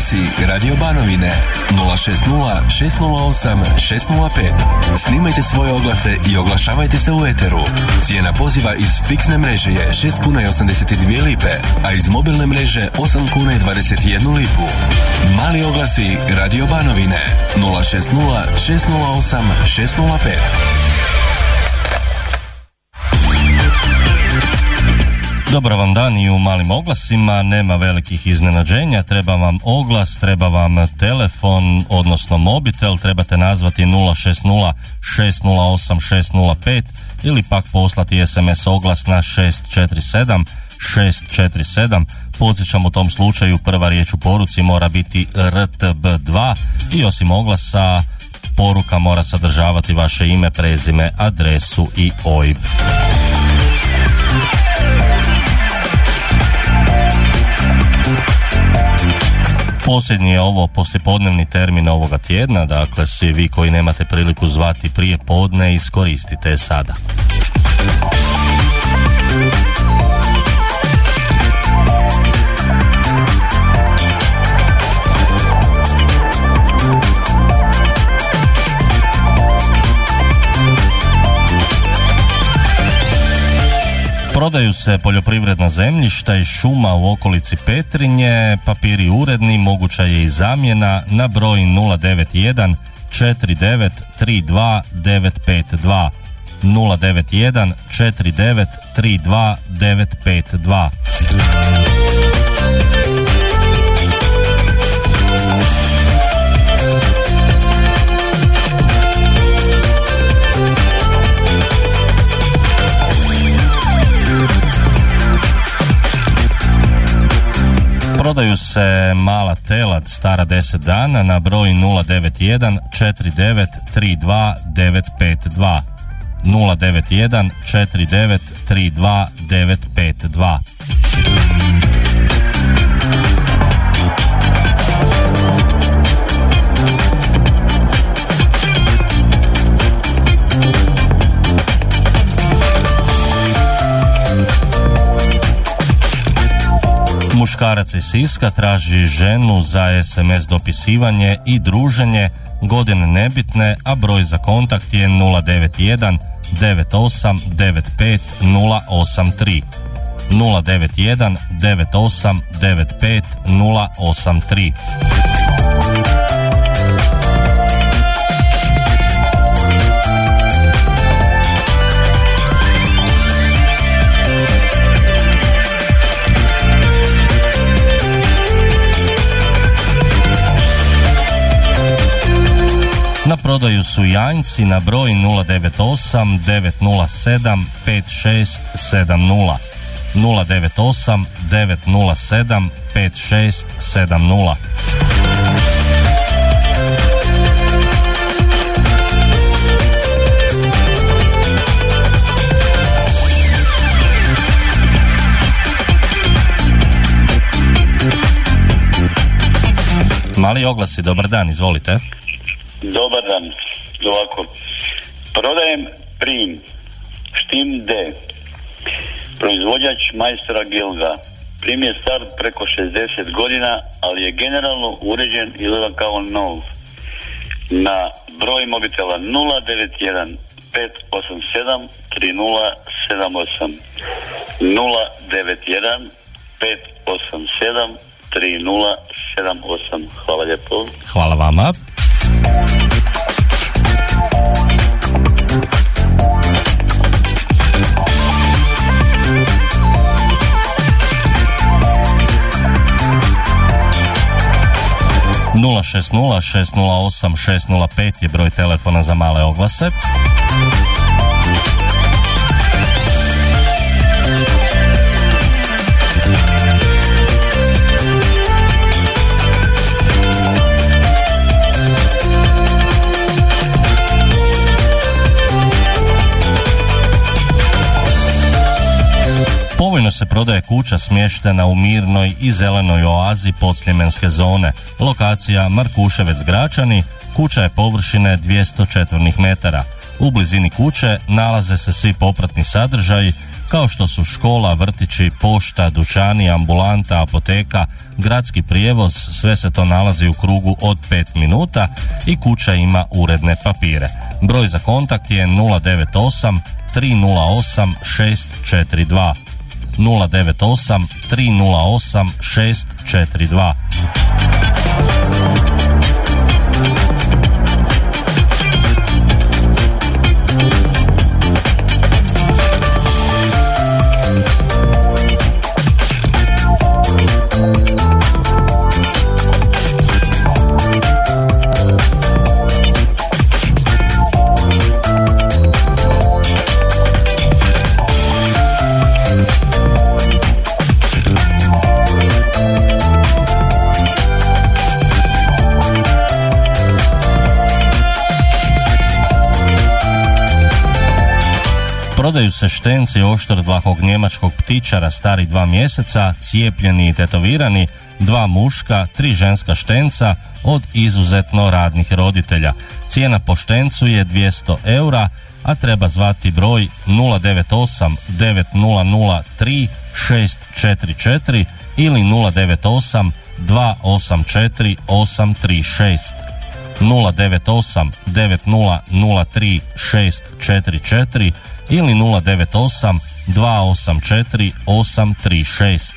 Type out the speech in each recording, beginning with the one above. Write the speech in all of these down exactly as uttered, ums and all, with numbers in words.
oglasi Radio Banovine nula šest nula šest nula osam šest nula pet. Snimajte svoje oglase i oglašavajte se u eteru. Cijena poziva iz fiksne mreže je šest kuna i osamdeset dvije lipe, a iz mobilne mreže osam kuna i dvadeset jednu lipu. Mali oglasi Radio Banovine nula šest nula šest nula osam šest nula pet. Dobar vam dan i u malim oglasima, nema velikih iznenađenja, treba vam oglas, treba vam telefon, odnosno mobitel, trebate nazvati nula šest nula šest nula osam šest nula pet ili pak poslati es em es oglas na šest četiri sedam šest četiri sedam. Podsjećam, u tom slučaju prva riječ u poruci mora biti er te be dva i osim oglasa poruka mora sadržavati vaše ime, prezime, adresu i o i be. Posljednji je ovo poslijepodnevni termin ovoga tjedna, dakle svi vi koji nemate priliku zvati prije podne, iskoristite sada. Prodaju se poljoprivredna zemljišta i šuma u okolici Petrinje, papiri uredni, moguća je i zamjena na broj nula devet jedan četiri devet tri dva devet pet dva nula devet jedan četiri devet tri dva devet pet dva. Prodaju se mala telad stara deset dana na broj nula devet jedan četiri devet tri dva devet pet dva nula devet jedan četiri devet tri dva devet pet dva. Muškarac iz Siska traži ženu za es em es dopisivanje i druženje, godine nebitne, a broj za kontakt je nula devet jedan devet osam devet pet nula osam tri nula devet jedan devet osam devet pet nula osam tri. Na prodaju su janjci na broj nula devet osam devet nula sedam pet šest sedam nula nula devet osam devet nula sedam pet šest sedam nula. Mali oglasi, dobar dan, izvolite. Dobar dan, ovako. Prodajem Prim, Štim D, proizvođač majstora Gilga. Prim je star preko šezdeset godina, ali je generalno uređen i izgleda kao nov. Na broj mobitela nula devet jedan pet osam sedam tri nula sedam osam nula devet jedan pet osam sedam tri nula sedam osam. Hvala lijepo. Hvala vama. nula šest nula šest nula osam šest nula pet je broj telefona za male oglase. Povoljno se prodaje kuća smještena u mirnoj i zelenoj oazi podsljemenske zone. Lokacija Markuševec Gračani, kuća je površine dvjesto četvornih metara. U blizini kuće nalaze se svi popratni sadržaji kao što su škola, vrtići, pošta, dućani, ambulanta, apoteka, gradski prijevoz, sve se to nalazi u krugu od pet minuta i kuća ima uredne papire. Broj za kontakt je nula devet osam tri nula osam šest četiri dva. nula devet osam tri nula osam šest četiri dva. Prodaju se štenci oštrodlakog njemačkog ptičara stari dva mjeseca, cijepljeni i tetovirani, dva muška, tri ženska štenca od izuzetno radnih roditelja. Cijena po štencu je dvjesto eura, a treba zvati broj nula devet osam devet nula nula tri šest četiri četiri ili nula devet osam dva osam četiri osam tri šest. nula devet osam devet nula nula tri šest četiri četiri ili nula devet osam dva osam četiri osam tri šest.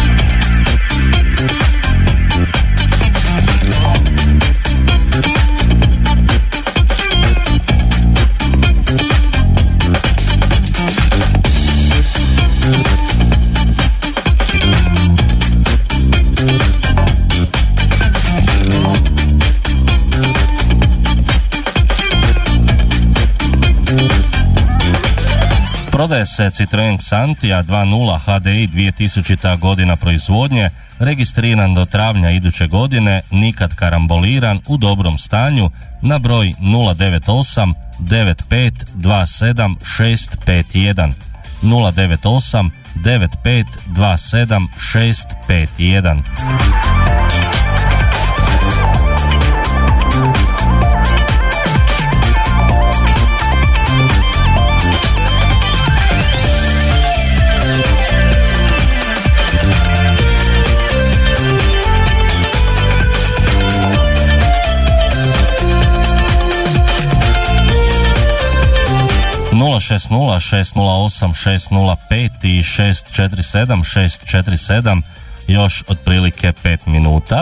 Prodaje se Citroen Xantia dva nula H D I dvije tisućita godina proizvodnje, registriran do travnja iduće godine, nikad karamboliran, u dobrom stanju, na broj nula devet osam devet pet dva sedam šest pet jedan. nula devet osam devet pet dva sedam šest pet jedan. nula šest nula šest nula osam šest nula pet i šest četiri sedam šest četiri sedam, još otprilike pet minuta.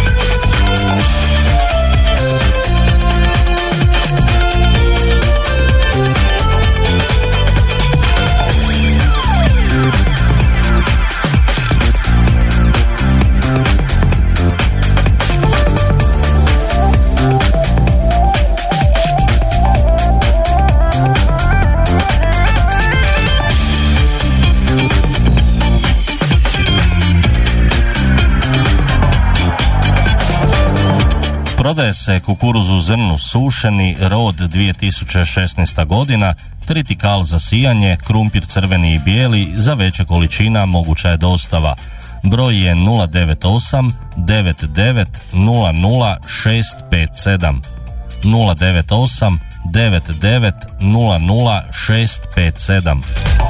Prodaje se kukuruz u zrnu sušeni, rod dvije tisuće šesnaesta godina, tritikal za sijanje, krumpir crveni i bijeli, za veće količina moguća je dostava. Broj je nula devet osam devet devet nula nula šest pet sedam. nula devet osam devet devet nula nula šest pet sedam.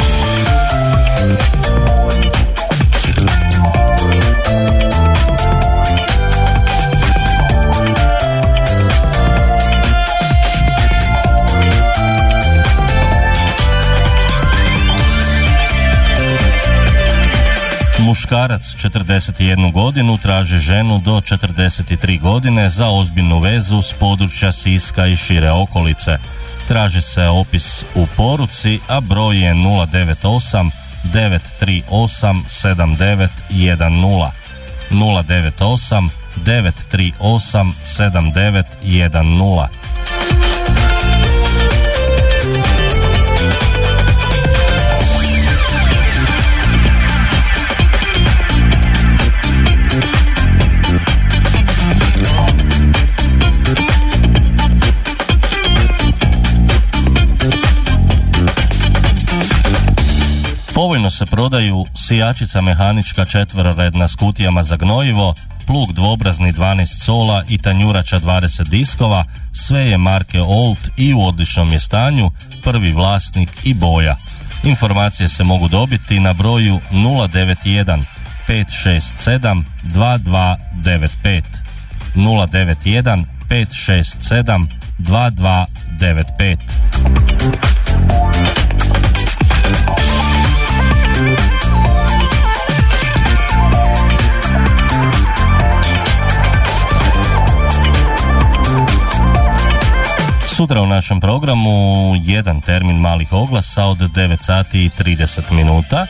Muškarac četrdeset jednu godinu traži ženu do četrdeset tri godine za ozbiljnu vezu s područja Siska i šire okolice. Traži se opis u poruci, a broj je nula devet osam devet tri osam sedam devet jedan nula. nula devet osam devet tri osam sedam devet jedan nula. Povoljno se prodaju sijačica mehanička četveroredna s kutijama za gnojivo, plug dvobrazni dvanaest cola i tanjurača dvadeset diskova, sve je marke Old i u odličnom je stanju, prvi vlasnik i boja. Informacije se mogu dobiti na broju nula devet jedan pet šest sedam dva dva devet pet nula devet jedan pet šest sedam dva dva devet pet. Sutra u našem programu jedan termin malih oglasa od devet sati i trideset minuta.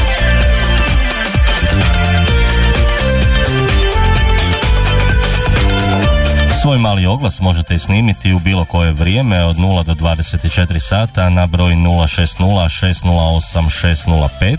Svoj mali oglas možete snimiti u bilo koje vrijeme od nula do dvadeset četiri sata na broj nula šest nula šest nula osam šest nula pet.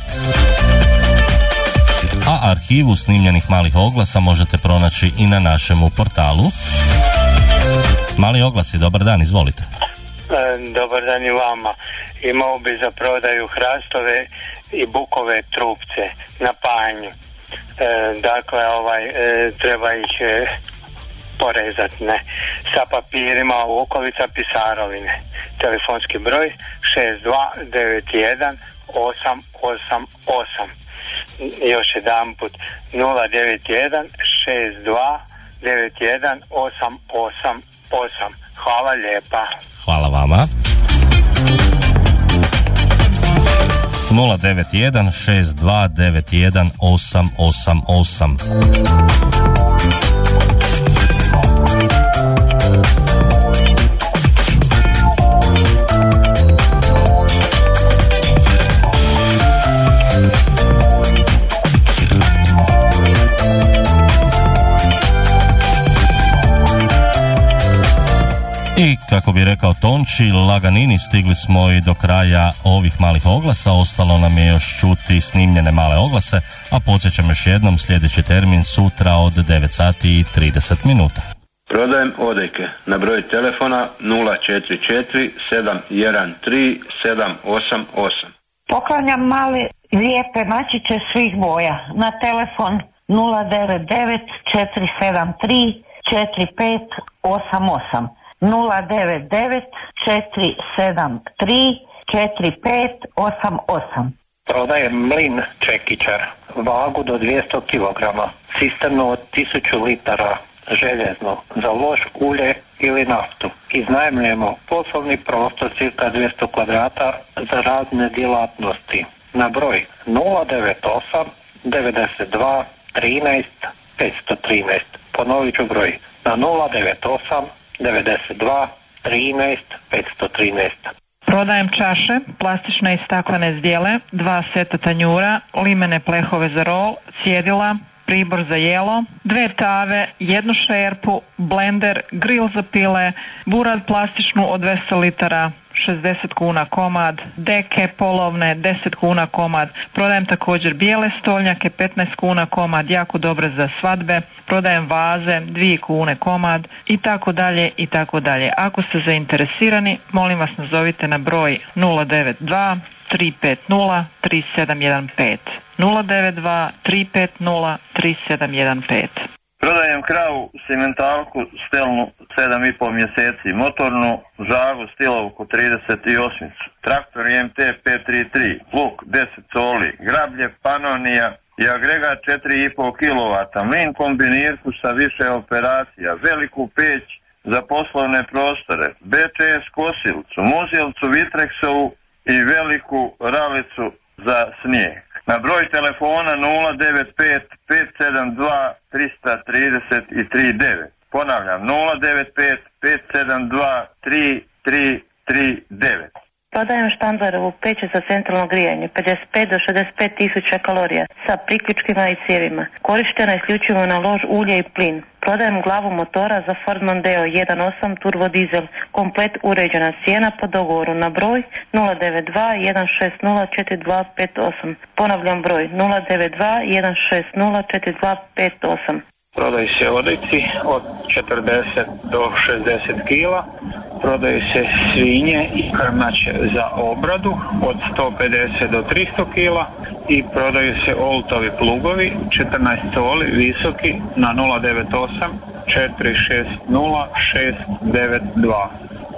A arhivu snimljenih malih oglasa možete pronaći i na našemu portalu. Mali oglasi, dobar dan, izvolite. E, dobar dan i vama. Imao bi za prodaju hrastove i bukove trupce na panju. E, dakle, ovaj, e, treba ih e, porezati, ne. Sa papirima Vukovica Pisarovine. Telefonski broj šest dva devet jedan osam osam osam. Još jedan put nula devet jedan šest dva devet jedan osam osam osam. Hvala lijepa. Hvala vama. nula devet jedan šest dva devet jedan osam osam osam. I kako bi rekao Tonči, laganini, stigli smo i do kraja ovih malih oglasa, ostalo nam je još čuti snimljene male oglase, a podsjećam još jednom, sljedeći termin sutra od devet sati i trideset minuta. Prodajem odejke na broj telefona nula četiri četiri sedam jedan tri sedam osam osam. Poklanjam male lijepe mačiće svih boja na telefon nula devet devet četiri sedam tri četiri pet osam osam. nula devet devet četiri sedam tri četiri pet osam osam. Prodajem mlin čekičar, vagu do dvjesto kilograma, cisternu od tisuću litara, željezno, za lož, ulje ili naftu. Iznajmljujemo poslovni prostor cirka dvjesto kvadrata za razne djelatnosti. Na broj nula devet osam devedeset dva trinaest petsto trinaest. Ponovit ću broj na nula devet osam devedeset dva trinaest petsto trinaest. Prodajem čaše, plastične i staklene zdjele, dva seta tanjura, limene plehove za rol, cjedila, pribor za jelo, dve tave, jednu šerpu, blender, grill za pile, burad plastičnu od dvjesto litara, šezdeset kuna komad, deke polovne, deset kuna komad. Prodajem također bijele stolnjake, petnaest kuna komad, jako dobre za svadbe. Prodajem vaze, dvije kune komad i tako dalje i tako dalje. Ako ste zainteresirani, molim vas nazovite na broj nula devet dva tri pet nula tri sedam jedan pet. nula devet dva tri pet nula tri sedam jedan pet. Prodajem kravu, simentalku, stelnu sedam i pol mjeseci, motornu žagu, stilovku trideset osam, traktor I M T pet tri tri, luk deset soli, grablje Panonija i agregat četiri i pol kilovata, mlin kombinirku sa više operacija, veliku peć za poslovne prostore, B Č S kosilcu, muzilcu Vitreksovu i veliku ralicu za snijeg. Na broj telefona nula devet pet pet sedam dva tri tri tri devet. Ponavljam, nula devet pet pet sedam dva tri tri tri devet. Prodajem Štandlerovu peć za centralno grijanje, pedeset pet do šezdeset pet tisuća kalorija, sa priključkima i cijevima. Korištena isključivo na lož, ulje i plin. Prodajem glavu motora za Ford Mondeo jedan osam turbo dizel, komplet uređena, cijena po dogovoru na broj nula devet dva jedan šest nula četiri dva pet osam. Ponavljam broj nula devet dva jedan šest nula četiri dva pet osam. Prodaju se odojci od četrdeset do šezdeset kila, prodaju se svinje i krmač za obradu od sto pedeset do tristo kila i prodaju se oltovi plugovi četrnaest soli visoki na nula devet osam četiri šest nula šest devet dva.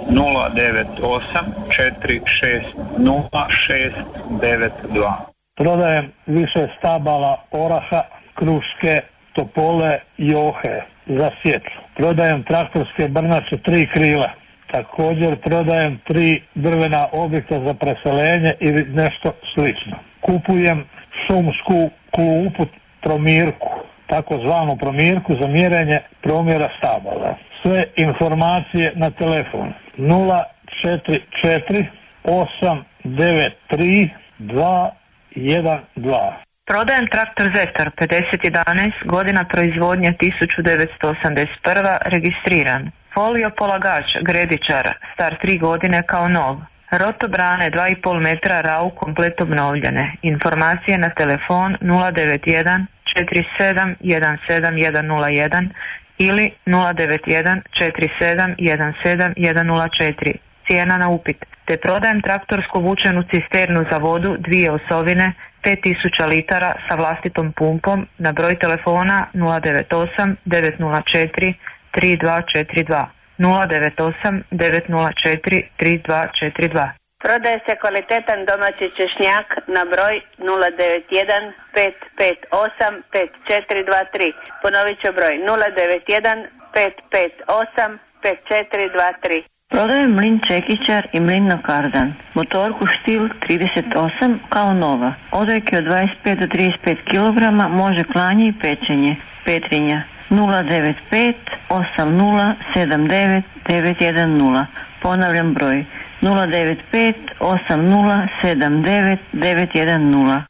nula devet osam četiri šest nula šest devet dva. Prodajem više stabala oraha, kruške, topole i ohe za sjetvu. Prodajem traktorske brnače tri krila. Također prodajem tri drvena objekta za preselenje ili nešto slično. Kupujem šumsku klupu promirku, takozvanu promirku za mjerenje promjera stabala. Sve informacije na telefon nula četiri četiri osam devet tri dva jedan dva. Prodajem traktor Zetor pedeset jedanaest, godina proizvodnje tisuću devetsto osamdeset prva, registriran. Folio polagač gredičara, star tri godine kao nov. Rotobrane dva i pol metra rau komplet obnovljene. Informacije na telefon nula devet jedan četiri sedam jedan sedam jedan nula jedan ili nula devet jedan četiri sedam jedan sedam jedan nula četiri. Cijena na upit. Te prodajem traktorsku vučenu cisternu za vodu, dvije osovine, pet tisuća litara sa vlastitom pumpom na broj telefona nula devet osam devet nula četiri tri dva četiri dva. nula devet osam devet nula četiri tri dva četiri dva. Prodaje se kvalitetan domaći češnjak na broj nula devet jedan pet pet osam pet četiri dva tri. Ponovit ću broj nula devet jedan pet pet osam pet četiri dva tri. Prodajem mlin čekićar i mlin na kardan. Motorku Štil trideset osam kao nova. Odojke od dvadeset pet do trideset pet kilograma, može klanje i pečenje. Petrinja nula devet pet osam nula sedam devet devet jedan nula. Ponavljam broj nula devet pet osam nula sedam devet devet jedan nula.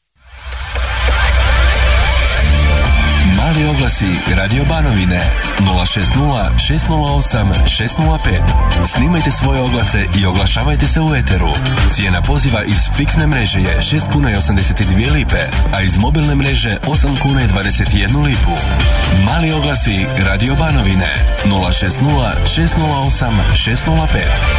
Mali oglasi Radio Banovine nula šest nula šest nula osam šest nula pet. Snimajte svoje oglase i oglašavajte se u eteru. Cijena poziva iz fiksne mreže je šest kuna i osamdeset dvije lipe, a iz mobilne mreže osam kuna i dvadeset jednu lipu. Mali oglasi Radio Banovine nula šest nula šest nula osam šest nula pet.